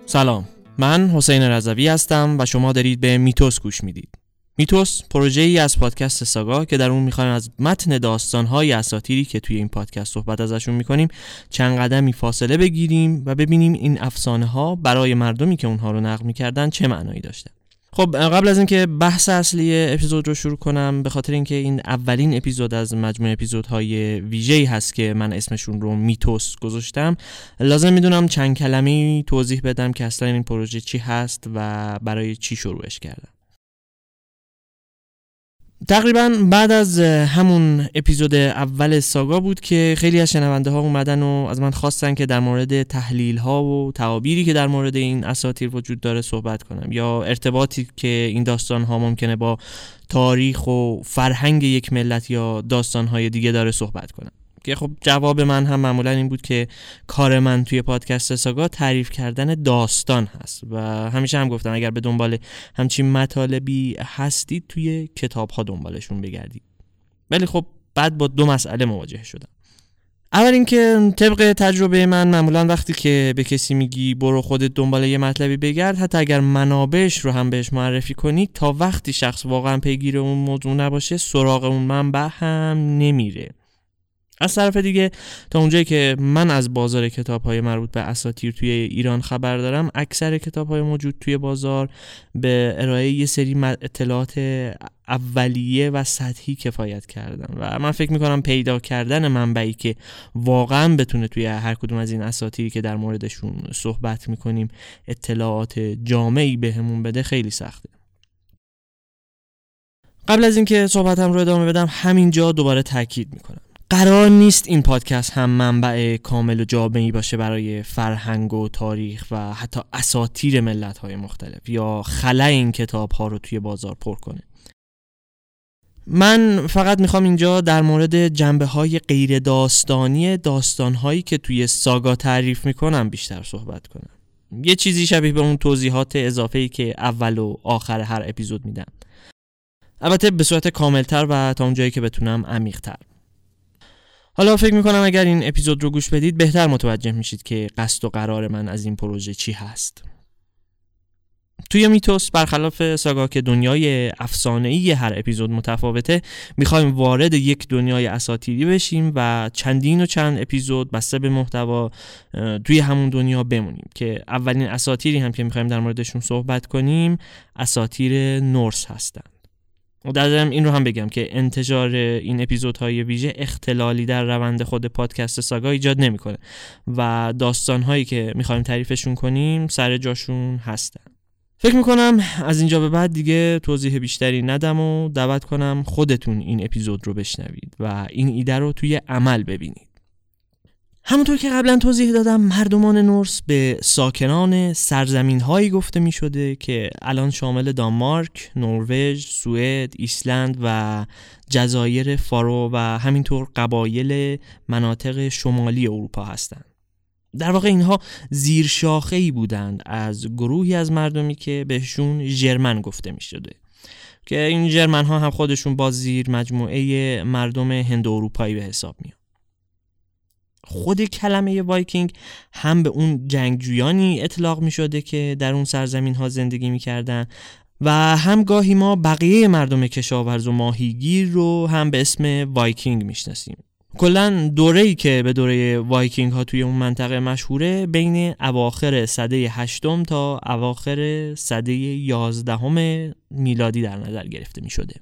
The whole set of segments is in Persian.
سلام، من حسین رضوی هستم و شما دارید به میتوس گوش میدید. میتوس پروژه‌ای از پادکست ساگا که در اون میخوایم از متن داستان‌های اساطیری که توی این پادکست صحبت ازشون میکنیم چند قدمی فاصله بگیریم و ببینیم این افسانه‌ها برای مردمی که اونها رو نقل میکردن چه معنایی داشته. خب قبل از اینکه بحث اصلی اپیزود رو شروع کنم، به خاطر اینکه این اولین اپیزود از مجموعه اپیزودهای ویژه‌ای هست که من اسمشون رو میتوس گذاشتم، لازم میدونم چند کلمه‌ای توضیح بدم که اصلا این پروژه چی هست و برای چی شروعش کردم. تقریبا بعد از همون اپیزود اول ساگا بود که خیلی از شنونده ها اومدن و از من خواستن که در مورد تحلیل ها و تعابیری که در مورد این اساطیر وجود داره صحبت کنم، یا ارتباطی که این داستان ها ممکنه با تاریخ و فرهنگ یک ملت یا داستان های دیگه داره صحبت کنم. که خب جواب من هم معمولا این بود که کار من توی پادکست ساگا تعریف کردن داستان هست و همیشه هم گفتم اگر به دنبال همچین مطالبی هستید توی کتاب ها دنبالشون بگردید. ولی خب بعد با دو مسئله مواجه شدم. اول اینکه طبق تجربه من معمولا وقتی که به کسی میگی برو خودت دنبال یه مطلبی بگرد، حتی اگر منابعش رو هم بهش معرفی کنی، تا وقتی شخص واقعا پیگیر اون موضوع نباشه سراغ اون منبع هم نمیره. از طرف دیگه تا اونجایی که من از بازار کتاب‌های مربوط به اساطیر توی ایران خبر دارم، اکثر کتاب‌های موجود توی بازار به ارائه یه سری اطلاعات اولیه و سطحی کفایت کردن و من فکر می‌کنم پیدا کردن منبعی که واقعاً بتونه توی هر کدوم از این اساطیری که در موردشون صحبت می‌کنیم اطلاعات جامعی بهمون بده خیلی سخته. قبل از اینکه صحبتم رو ادامه بدم، همینجا دوباره تاکید می‌کنم قرار نیست این پادکست هم منبع کامل و جامعی باشه برای فرهنگ و تاریخ و حتی اساطیر ملت‌های مختلف یا خلا این کتاب‌ها رو توی بازار پر کنه. من فقط میخوام اینجا در مورد جنبه‌های غیر داستانی داستان‌هایی که توی ساگا تعریف میکنم بیشتر صحبت کنم. یه چیزی شبیه به اون توضیحات اضافه‌ای که اول و آخر هر اپیزود میدم. البته به صورت کاملتر و تا اونجایی که بتونم عمیق‌تر. حالا فکر میکنم اگر این اپیزود رو گوش بدید بهتر متوجه میشید که قصد و قرار من از این پروژه چی هست. توی میتوس برخلاف ساگا که دنیای افسانه‌ای هر اپیزود متفاوته، میخوایم وارد یک دنیای اساطیری بشیم و چندین و چند اپیزود بسته به محتوا توی همون دنیا بمونیم که اولین اساطیری هم که میخوایم در موردشون صحبت کنیم اساطیر نورس هستن. و در ضمن این رو هم بگم که انتشار این اپیزودهای ویژه اختلالی در روند خود پادکست ساگا ایجاد نمیکنه و داستانهایی که میخوایم تعریفشون کنیم سر جاشون هستن. فکر میکنم از اینجا به بعد دیگه توضیح بیشتری ندم و دعوت کنم خودتون این اپیزود رو بشنوید و این ایده رو توی عمل ببینید. همونطور که قبلا توضیح دادم، مردمان نورس به ساکنان سرزمین‌هایی گفته می‌شده که الان شامل دانمارک، نروژ، سوئد، ایسلند و جزایر فارو و همینطور قبایل مناطق شمالی اروپا هستند. در واقع اینها زیرشاخه‌ای بودند از گروهی از مردمی که بهشون ژرمن گفته می‌شده که این ژرمن‌ها هم خودشون با زیر مجموعه مردم هند اروپایی به حساب میان. خود کلمه وایکینگ هم به اون جنگجویانی اطلاق می شده که در اون سرزمین ها زندگی می کردن و هم گاهی ما بقیه مردم کشاورز و ماهیگیر رو هم به اسم وایکینگ می شناسیم. کلن دوره‌ای که به دوره وایکینگ ها توی اون منطقه مشهوره بین اواخر سده 8 تا اواخر سده 11 میلادی در نظر گرفته می شده.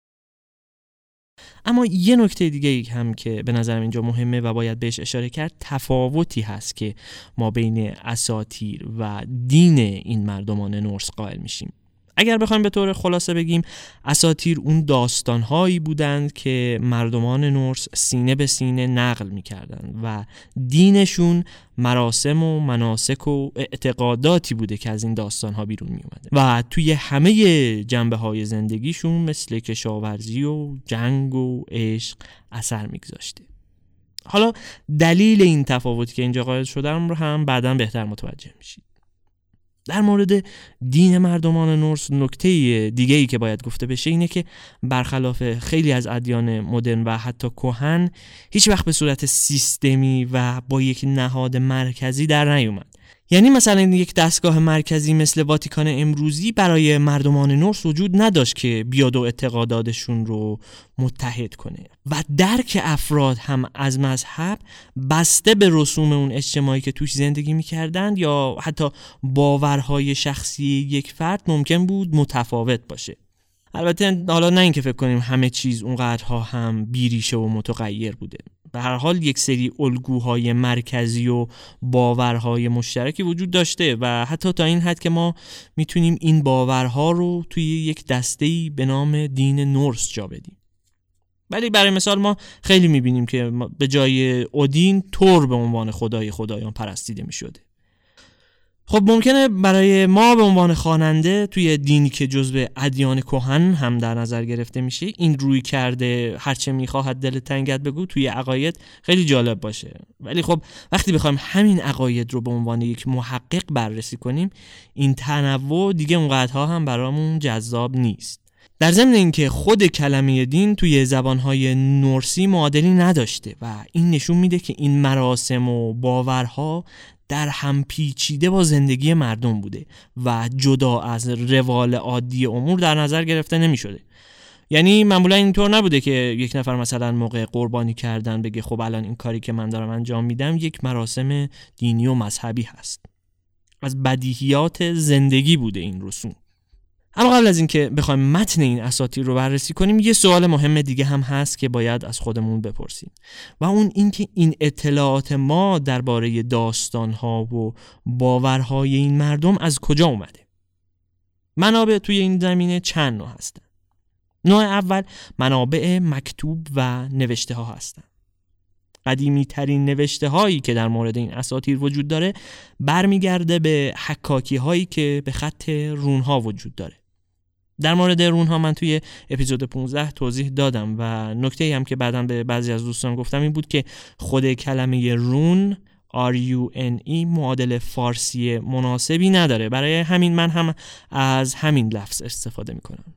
اما یه نکته دیگه هم که به نظرم اینجا مهمه و باید بهش اشاره کرد، تفاوتی هست که ما بین اساطیر و دین این مردمان نورس قائل میشیم. اگر بخوایم به طور خلاصه بگیم، اساطیر اون داستانهایی بودند که مردمان نورس سینه به سینه نقل میکردند و دینشون مراسم و مناسک و اعتقاداتی بوده که از این داستانها بیرون میومده و توی همه جنبه‌های زندگیشون مثل کشاورزی و جنگ و عشق اثر میگذاشته. حالا دلیل این تفاوتی که اینجا قائل شدم رو هم بعداً بهتر متوجه میشید. در مورد دین مردمان نورس نکته دیگه‌ای که باید گفته بشه اینه که برخلاف خیلی از ادیان مدرن و حتی کهن هیچ وقت به صورت سیستمی و با یک نهاد مرکزی در نیومد. یعنی مثلا یک دستگاه مرکزی مثل واتیکان امروزی برای مردمان نورس وجود نداشت که بیاد و اعتقاداتشون رو متحد کنه و درک افراد هم از مذهب بسته به رسوم اون اجتماعی که توش زندگی میکردن یا حتی باورهای شخصی یک فرد ممکن بود متفاوت باشه. البته حالا نه اینکه فکر کنیم همه چیز اونقدرها هم بیریشه و متغیر بوده. به هر حال یک سری الگوهای مرکزی و باورهای مشترکی وجود داشته و حتی تا این حد که ما میتونیم این باورها رو توی یک دسته‌ای به نام دین نورس جا بدیم. ولی برای مثال ما خیلی میبینیم که به جای اودین تور به عنوان خدایان پرستیده میشده. خب ممکنه برای ما به عنوان خواننده توی دینی که جزو ادیان کهن هم در نظر گرفته میشه این روی کرده هرچه میخواهد دل تنگت بگو توی عقاید خیلی جالب باشه. ولی خب وقتی بخوایم همین عقاید رو به عنوان یک محقق بررسی کنیم این تنوع دیگه اونقدرها هم برامون جذاب نیست. در ضمن اینکه خود کلمه دین توی زبانهای نورسی معادلی نداشته و این نشون میده که این مراسم و باورها در هم پیچیده با زندگی مردم بوده و جدا از روال عادی امور در نظر گرفته نمی شده. یعنی معمولا اینطور نبوده که یک نفر مثلا موقع قربانی کردن بگه خب الان این کاری که من دارم انجام میدم یک مراسم دینی و مذهبی هست. از بدیهیات زندگی بوده این رسوم. اما قبل از اینکه بخوایم متن این اساطیر رو بررسی کنیم یه سوال مهم دیگه هم هست که باید از خودمون بپرسیم و اون اینکه این اطلاعات ما درباره داستان‌ها و باورهای این مردم از کجا اومده؟ منابع توی این زمینه چند نوع هستن. نوع اول منابع مکتوب و نوشته ها هستن. قدیمی ترین نوشته هایی که در مورد این اساطیر وجود داره برمیگرده به حکاکی هایی که به خط رون ها وجود داره. در مورد رون ها من توی اپیزود 15 توضیح دادم و نکته‌ای هم که بعداً به بعضی از دوستان گفتم این بود که خود کلمه رون RUNE معادل فارسی مناسبی نداره. برای همین من هم از همین لفظ استفاده میکنم.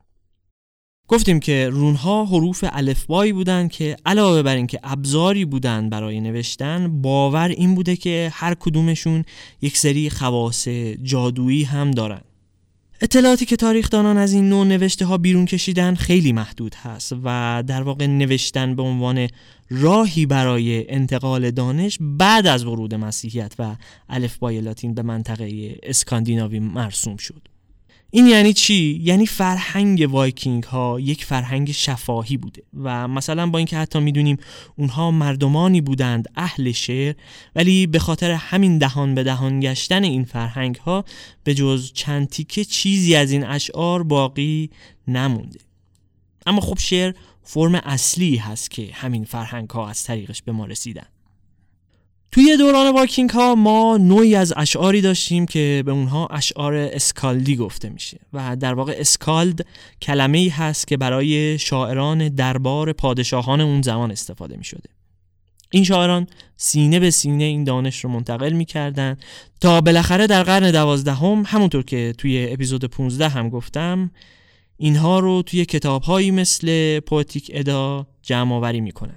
گفتیم که رونها حروف الفبایی بودن که علاوه بر این که ابزاری بودن برای نوشتن باور این بوده که هر کدومشون یک سری خواص جادویی هم دارن. اطلاعاتی که تاریخدانان از این نوع نوشته ها بیرون کشیدن خیلی محدود هست و در واقع نوشتن به عنوان راهی برای انتقال دانش بعد از ورود مسیحیت و الفبای لاتین به منطقه اسکاندیناوی مرسوم شد. این یعنی چی؟ یعنی فرهنگ وایکینگ ها یک فرهنگ شفاهی بوده و مثلا با اینکه حتی میدونیم اونها مردمانی بودند اهل شعر ولی به خاطر همین دهان به دهان گشتن این فرهنگ ها به جز چند تیکه چیزی از این اشعار باقی نمونده. اما خب شعر فرم اصلی هست که همین فرهنگ ها از طریقش به ما رسیدن. توی دوران وایکینگ ها ما نوعی از اشعاری داشتیم که به اونها اشعار اسکالدی گفته میشه و در واقع اسکالد کلمه‌ای هست که برای شاعران دربار پادشاهان اون زمان استفاده میشده. این شاعران سینه به سینه این دانش رو منتقل میکردن تا بالاخره در قرن 12 همونطور که توی اپیزود 15 هم گفتم اینها رو توی کتاب‌هایی مثل پوئتیک ادا جمع آوری میکنن.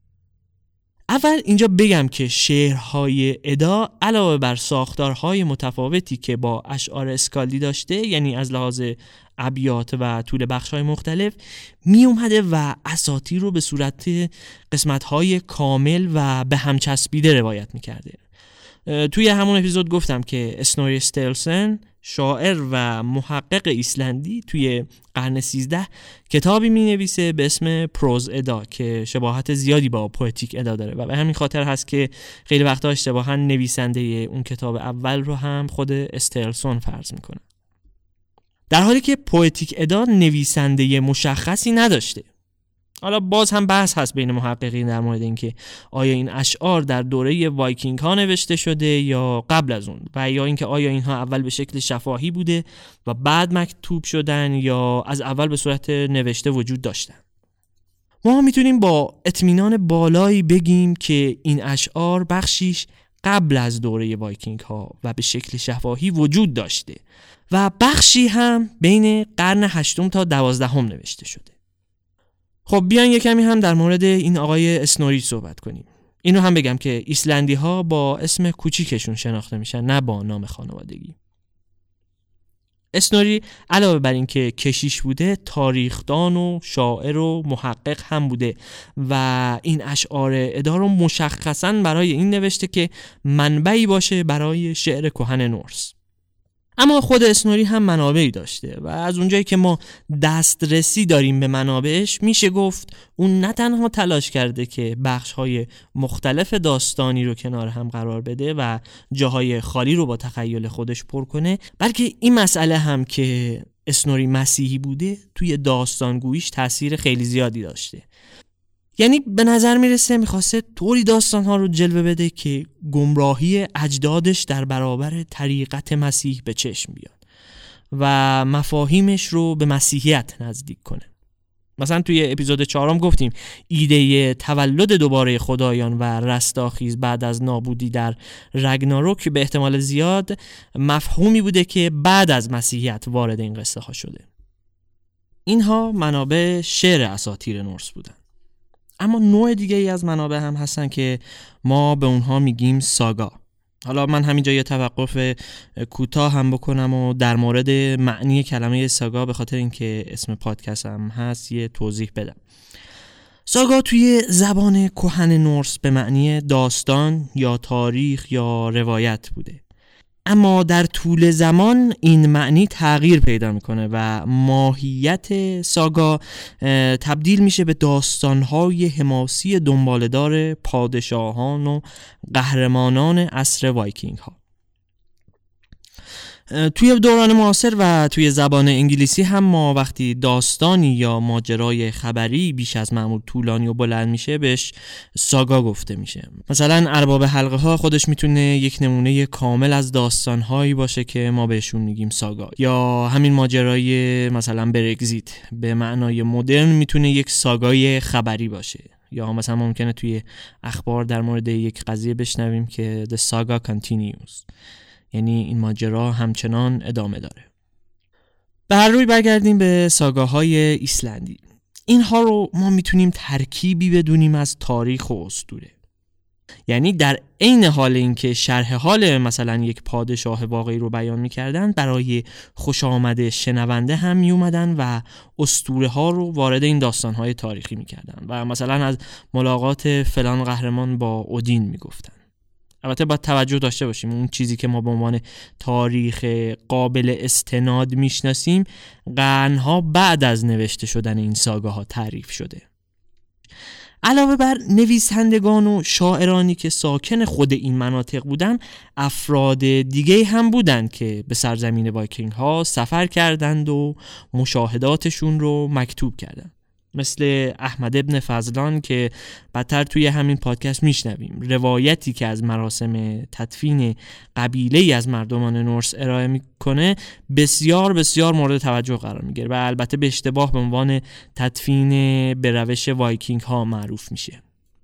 اول اینجا بگم که شعرهای ادا علاوه بر ساختارهای متفاوتی که با اشعار اسکالدی داشته، یعنی از لحاظ ابیات و طول بخش‌های مختلف، می اومده و اساطیر رو به صورت قسمت‌های کامل و به هم چسبیده روایت می‌کرده. توی همون اپیزود گفتم که اسنوری ستیلسن شاعر و محقق ایسلندی توی قرن 13 کتابی می نویسه به اسم پروز ادا که شباهت زیادی با پوئتیک ادا داره و به همین خاطر هست که خیلی وقتا اشتباها نویسنده اون کتاب اول رو هم خود استیلسون فرض میکنه، در حالی که پوئتیک ادا نویسنده مشخصی نداشته. حالا باز هم بحث هست بین محققین در مورد اینکه آیا این اشعار در دوره وایکینگ ها نوشته شده یا قبل از اون، و یا اینکه آیا اینها اول به شکل شفاهی بوده و بعد مکتوب شدن یا از اول به صورت نوشته وجود داشتن. ما میتونیم با اطمینان بالایی بگیم که این اشعار بخشیش قبل از دوره وایکینگ ها و به شکل شفاهی وجود داشته و بخشی هم بین قرن 8 تا 12 نوشته شده. خب بیاین یه کمی هم در مورد این آقای اسنوری صحبت کنیم. اینو هم بگم که ایسلندی ها با اسم کوچیکشون شناخته میشن، نه با نام خانوادگی. اسنوری علاوه بر این که کشیش بوده، تاریخدان و شاعر و محقق هم بوده و این اشعار ادا رو مشخصاً برای این نوشته که منبعی باشه برای شعر کهن نورس. اما خود اسنوری هم منابعی داشته و از اونجایی که ما دسترسی داریم به منابعش، میشه گفت اون نه تنها تلاش کرده که بخش‌های مختلف داستانی رو کنار هم قرار بده و جاهای خالی رو با تخیل خودش پر کنه، بلکه این مسئله هم که اسنوری مسیحی بوده توی داستانگوییش تأثیر خیلی زیادی داشته. یعنی به نظر میرسه میخواسته طوری داستانها رو جلوه بده که گمراهی اجدادش در برابر طریقت مسیح به چشم بیاد و مفاهیمش رو به مسیحیت نزدیک کنه. مثلا توی اپیزود 4 گفتیم ایده تولد دوباره خدایان و رستاخیز بعد از نابودی در رگناروک به احتمال زیاد مفهومی بوده که بعد از مسیحیت وارد این قصه ها شده. اینها منابع شعر اساطیر نورس بودن. اما نوع دیگه ای از منابع هم هستن که ما به اونها میگیم ساگا. حالا من همینجا یه توقف کوتاه هم بکنم و در مورد معنی کلمه ساگا به خاطر اینکه اسم پادکست هم هست یه توضیح بدم. ساگا توی زبان کهن نورس به معنی داستان یا تاریخ یا روایت بوده، اما در طول زمان این معنی تغییر پیدا میکنه و ماهیت ساگا تبدیل میشه به داستانهای حماسی دنباله‌دار پادشاهان و قهرمانان عصر وایکینگ ها. توی دوران معاصر و توی زبان انگلیسی هم ما وقتی داستانی یا ماجرای خبری بیش از معمول طولانی و بلند میشه بهش ساگا گفته میشه. مثلا ارباب حلقه ها خودش میتونه یک نمونه کامل از داستانهایی باشه که ما بهشون میگیم ساگا، یا همین ماجرای مثلا برگزیت به معنای مدرن میتونه یک ساگای خبری باشه، یا مثلا ممکنه توی اخبار در مورد یک قضیه بشنویم که the saga continues، یعنی این ماجرا همچنان ادامه داره. به هر روی برگردیم به ساگاهای ایسلندی. اینها رو ما میتونیم ترکیبی بدونیم از تاریخ و اسطوره. یعنی در عین حال اینکه شرح حال مثلا یک پادشاه واقعی رو بیان میکردن، برای خوش آمد شنونده هم میومدن و اسطوره ها رو وارد این داستانهای تاریخی میکردن و مثلا از ملاقات فلان قهرمان با اودین میگفتن. البته باید توجه داشته باشیم اون چیزی که ما به عنوان تاریخ قابل استناد میشناسیم قرنها بعد از نوشته شدن این ساگاها تعریف شده. علاوه بر نویسندگان و شاعرانی که ساکن خود این مناطق بودن، افراد دیگه هم بودن که به سرزمین وایکینگ ها سفر کردند و مشاهداتشون رو مکتوب کردند، مثل احمد ابن فضلان که بعدتر توی همین پادکست میشنویم. روایتی که از مراسم تدفین قبیله‌ای از مردمان نورس ارائه میکنه بسیار بسیار مورد توجه قرار میگیره و البته به اشتباه به عنوان تدفین به روش وایکینگ ها معروف میشه.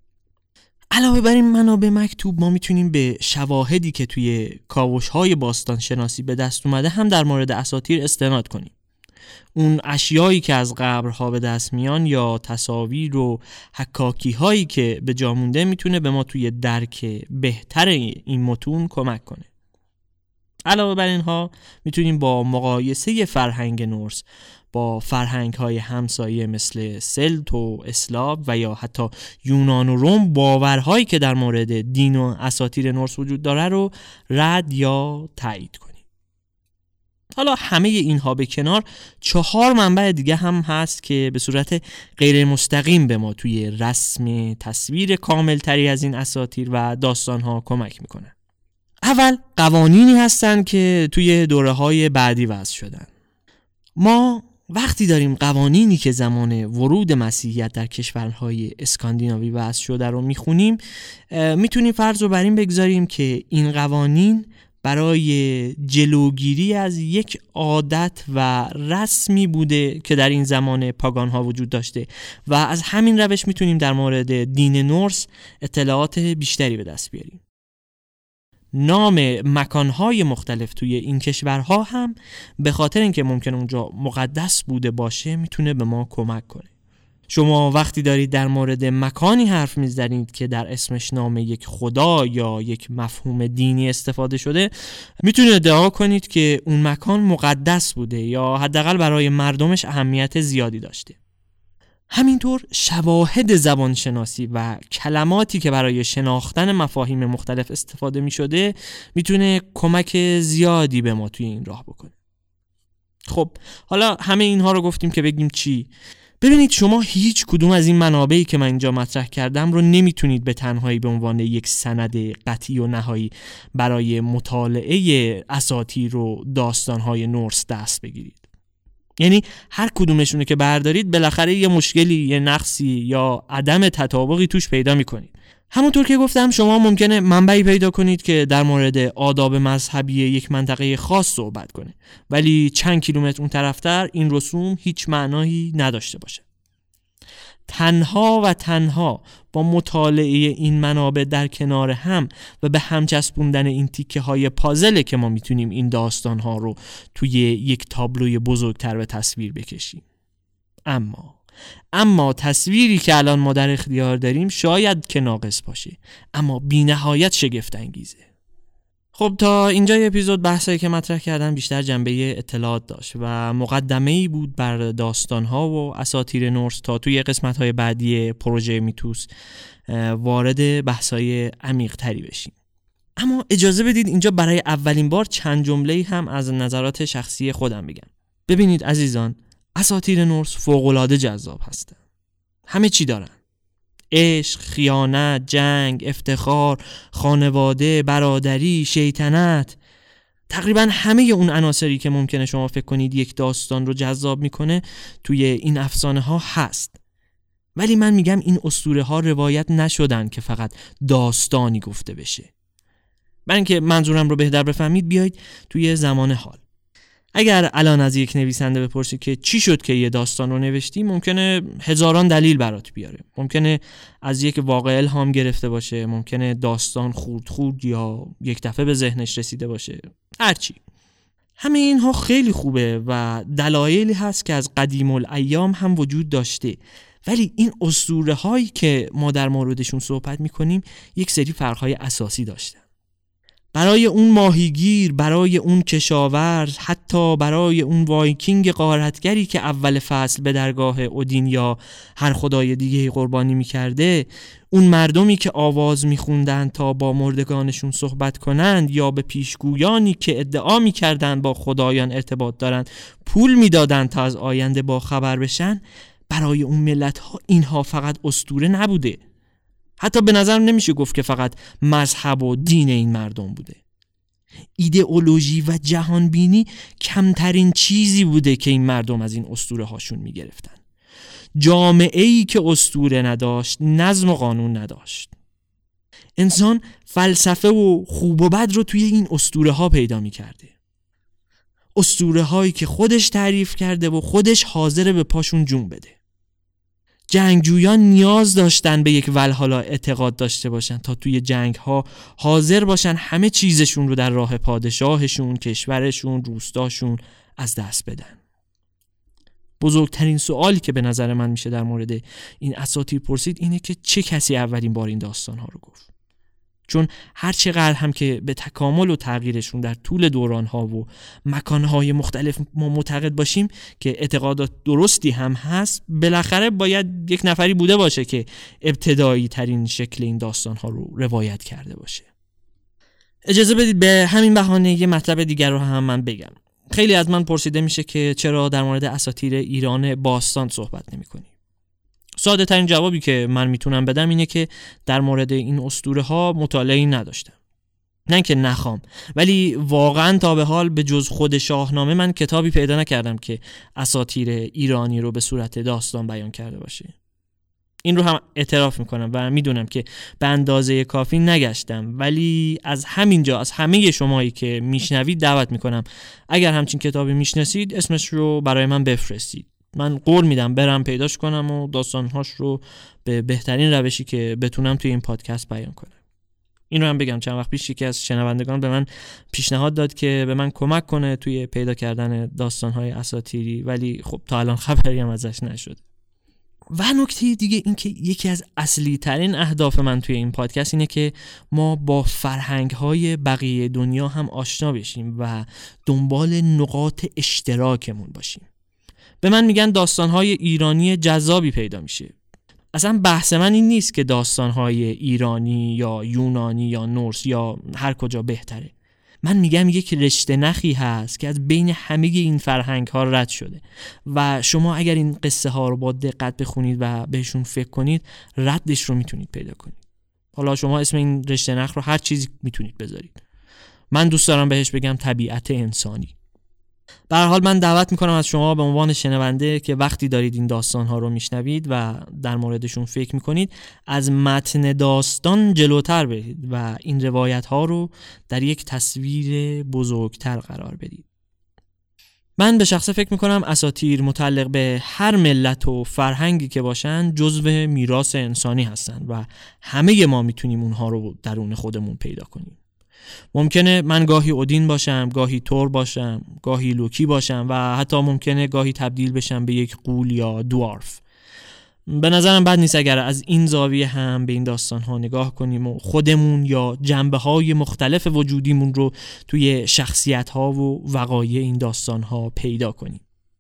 علاوه بر این منابع مکتوب، ما میتونیم به شواهدی که توی کاوش‌های باستان شناسی به دست اومده هم در مورد اساطیر استناد کنیم. اون اشیایی که از قبرها به دست میان یا تصاویر و حکاکی هایی که به جا مونده میتونه به ما توی درک بهتر این متون کمک کنه. علاوه بر اینها میتونیم با مقایسه فرهنگ نورس با فرهنگ های همسایه مثل سلت و اسلاو و یا حتی یونان و روم باورهایی که در مورد دین و اساطیر نورس وجود داره رو رد یا تایید کنیم. حالا همه اینها به کنار، 4 منبع دیگه هم هست که به صورت غیر مستقیم به ما توی رسم تصویر کامل تری از این اساطیر و داستانها کمک میکنن. اول قوانینی هستن که توی دوره‌های بعدی وضع شدن. ما وقتی داریم قوانینی که زمان ورود مسیحیت در کشورهای اسکاندیناوی وضع شده رو میخونیم، میتونیم فرض رو بر این بگذاریم که این قوانین برای جلوگیری از یک عادت و رسمی بوده که در این زمان پاگان ها وجود داشته و از همین روش میتونیم در مورد دین نورس اطلاعات بیشتری به دست بیاریم. نام مکانهای مختلف توی این کشورها هم به خاطر اینکه ممکن اونجا مقدس بوده باشه میتونه به ما کمک کنه. شما وقتی دارید در مورد مکانی حرف میزنید که در اسمش نام یک خدا یا یک مفهوم دینی استفاده شده، میتونید ادعا کنید که اون مکان مقدس بوده یا حداقل برای مردمش اهمیت زیادی داشته. همینطور شواهد زبانشناسی و کلماتی که برای شناختن مفاهیم مختلف استفاده می شده میتونه کمک زیادی به ما توی این راه بکنه. خب حالا همه اینها رو گفتیم که بگیم چی؟ ببینید شما هیچ کدوم از این منابعی که من اینجا مطرح کردم رو نمیتونید به تنهایی به عنوان یک سند قطعی و نهایی برای مطالعه اساطیر و داستان‌های نورس دست بگیرید. یعنی هر کدومشونه که بردارید بالاخره یه مشکلی، یه نقصی یا عدم تطابقی توش پیدا میکنید. همونطور که گفتم شما ممکنه منبعی پیدا کنید که در مورد آداب مذهبی یک منطقه خاص صحبت کنه، ولی چند کیلومتر اون طرفتر این رسوم هیچ معنایی نداشته باشه. تنها با مطالعه این منابع در کنار هم و به هم چسبوندن این تیکه های پازله که ما میتونیم این داستان ها رو توی یک تابلوی بزرگتر به تصویر بکشیم. اما تصویری که الان ما در اختیار داریم شاید که ناقص باشه، اما بی نهایت شگفت انگیزه. خب تا اینجای اپیزود بحثایی که مطرح کردم بیشتر جنبه اطلاعات داشت و مقدمه‌ای بود بر داستان‌ها و اساطیر نورس تا توی قسمت‌های بعدی پروژه میتوس وارد بحث‌های عمیق‌تری بشیم. اما اجازه بدید اینجا برای اولین بار چند جمله‌ای هم از نظرات شخصی خودم بگم. ببینید عزیزان، اساطیر نورس فوق‌العاده جذاب هستن. همه چی دارن: عشق، خیانت، جنگ، افتخار، خانواده، برادری، شیطنت. تقریبا همه اون عناصری که ممکنه شما فکر کنید یک داستان رو جذاب میکنه توی این افسانه ها هست. ولی من میگم این اسطوره ها روایت نشدن که فقط داستانی گفته بشه. برای اینکه منظورم رو بهتر بفهمید بیایید توی زمان حال. اگر الان از یک نویسنده بپرسی که چی شد که یه داستان رو نوشتی، ممکنه هزاران دلیل برات بیاره. ممکنه از یک واقعه الهام گرفته باشه، ممکنه داستان خورد یا یک دفعه به ذهنش رسیده باشه، هرچی. همه اینها خیلی خوبه و دلایلی هست که از قدیم الایام هم وجود داشته، ولی این اسطوره هایی که ما در موردشون صحبت میکنیم یک سری فرق‌های اساسی داشتن. برای اون ماهیگیر، برای اون کشاورز، حتی برای اون وایکینگ غارتگری که اول فصل به درگاه اودین یا هر خدای دیگه قربانی میکرده، اون مردمی که آواز میخوندن تا با مردگانشون صحبت کنند یا به پیشگویانی که ادعا میکردن با خدایان ارتباط دارن پول میدادن تا از آینده با خبر بشن، برای اون ملت ها اینها فقط اسطوره نبوده. حتی به نظر نمیشه گفت که فقط مذهب و دین این مردم بوده. ایدئولوژی و جهانبینی کمترین چیزی بوده که این مردم از این اسطوره هاشون میگرفتن. جامعه‌ای که اسطوره نداشت نظم و قانون نداشت. انسان فلسفه و خوب و بد رو توی این اسطوره ها پیدا میکرده. اسطوره هایی که خودش تعریف کرده و خودش حاضر به پاشون جون بده. جنگجویان نیاز داشتن به یک ولهالا اعتقاد داشته باشن تا توی جنگ ها حاضر باشن همه چیزشون رو در راه پادشاهشون، کشورشون، روستاشون از دست بدن. بزرگترین سوالی که به نظر من میشه در مورد این اساطیر پرسید اینه که چه کسی اولین بار این داستان ها رو گفت؟ چون هر چقدر هم که به تکامل و تغییرشون در طول دوران‌ها و مکان‌های مختلف ما معتقد باشیم که اعتقادات درستی هم هست، بالاخره باید یک نفری بوده باشه که ابتدایی ترین شکل این داستان‌ها رو روایت کرده باشه. اجازه بدید به همین بهانه یه مطلب دیگر رو هم من بگم. خیلی از من پرسیده میشه که چرا در مورد اساطیر ایران باستان صحبت نمی‌کنی؟ ساده ترین جوابی که من میتونم بدم اینه که در مورد این اسطوره ها مطالعه‌ای نداشتم. نه که نخوام، ولی واقعا تا به حال به جز خود شاهنامه من کتابی پیدا نکردم که اساطیر ایرانی رو به صورت داستان بیان کرده باشه. این رو هم اعتراف میکنم و میدونم که به اندازه کافی نگشتم، ولی از همینجا از همه شمایی که میشنوید دعوت میکنم اگر همچین کتابی میشناسید اسمش رو برای من بفرستید. من قول میدم برم پیداش کنم و داستانهاش رو به بهترین روشی که بتونم توی این پادکست بیان کنم. این رو هم بگم چند وقت پیش یکی از شنوندگان به من پیشنهاد داد که به من کمک کنه توی پیدا کردن داستانهای اساطیری، ولی خب تا الان خبری هم ازش نشد. و نکته دیگه این که یکی از اصلی ترین اهداف من توی این پادکست اینه که ما با فرهنگ های بقیه دنیا هم آشنا بشیم و دنبال نقاط اشتراکمون باشیم. به من میگن داستان‌های ایرانی جذابی پیدا میشه. اصلا بحث من این نیست که داستان‌های ایرانی یا یونانی یا نورس یا هر کجا بهتره. من میگم یک رشته نخی هست که از بین همه این فرهنگ‌ها رد شده و شما اگر این قصه ها رو با دقت بخونید و بهشون فکر کنید ردش رو میتونید پیدا کنید. حالا شما اسم این رشته نخ رو هر چیزی میتونید بذارید. من دوست دارم بهش بگم طبیعت انسانی. به هر حال من دعوت میکنم از شما به عنوان شنونده که وقتی دارید این داستان‌ها رو میشنوید و در موردشون فکر میکنید از متن داستان جلوتر برید و این روایت‌ها رو در یک تصویر بزرگتر قرار بدید. من به شخصه فکر میکنم اساطیر متعلق به هر ملت و فرهنگی که باشن جزو میراث انسانی هستن و همه ما میتونیم اونها رو درون خودمون پیدا کنیم. ممکنه من گاهی اودین باشم، گاهی تور باشم، گاهی لوکی باشم و حتی ممکنه گاهی تبدیل بشم به یک غول یا دوارف. به نظرم بد نیست اگر از این زاویه هم به این داستان‌ها نگاه کنیم و خودمون یا جنبه‌های مختلف وجودیمون رو توی شخصیت‌ها و وقایع این داستان‌ها پیدا کنیم.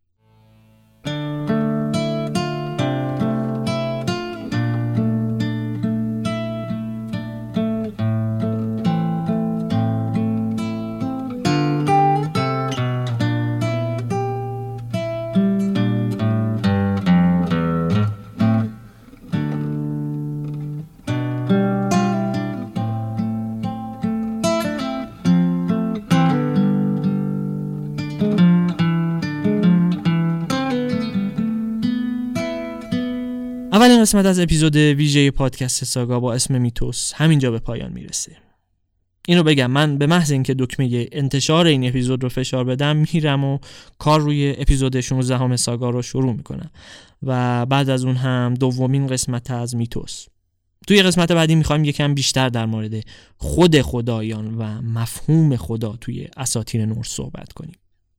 اولین قسمت از اپیزود ویژه پادکست ساگا با اسم میتوس همینجا به پایان میرسه. اینو بگم من به محض اینکه دکمه انتشار این اپیزود رو فشار بدم میرم و کار روی اپیزود 16 ساگا رو شروع میکنم و بعد از اون هم دومین قسمت از میتوس. توی قسمت بعدی میخوایم یکم بیشتر در مورد خود خدایان و مفهوم خدا توی اساطیر نورس صحبت کنیم.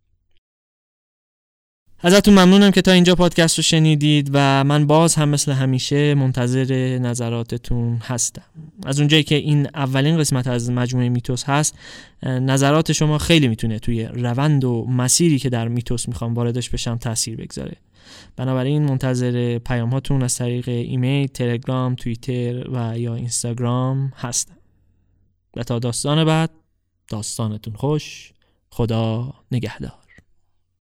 ازتون ممنونم که تا اینجا پادکست رو شنیدید و من باز هم مثل همیشه منتظر نظراتتون هستم. از اونجایی که این اولین قسمت از مجموعه میتوس هست، نظرات شما خیلی میتونه توی روند و مسیری که در میتوس میخوام واردش بشم تأثیر بگذاره. بنابراین منتظر پیام هاتون از طریق ایمیل، تلگرام، توییتر و یا اینستاگرام هستم. و تا داستان بعد، داستانتون خوش. خدا نگهدار.